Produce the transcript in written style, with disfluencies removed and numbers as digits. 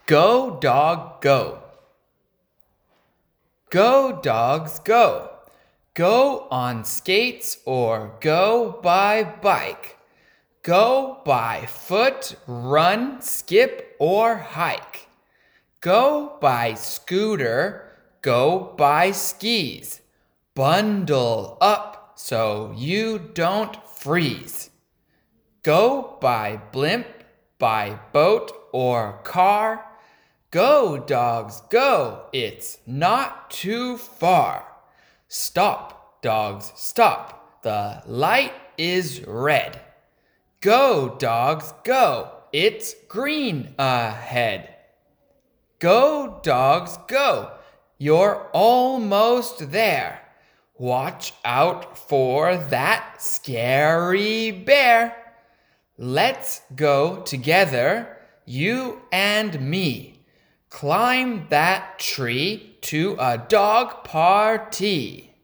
Go, dog, go. Go, dogs, go. Go on skates or go by bike. Go by foot, run, skip, or hike. Go by scooter, go by skis. Bundle up so you don't freeze. Go by blimp, by boat or car. Go, dogs, go, it's not too far. Stop, dogs, stop, the light is red. Go, dogs, go, it's green ahead. Go, dogs, go, you're almost there. Watch out for that scary bear. Let's go together, you and me. Climb that tree to a dog party.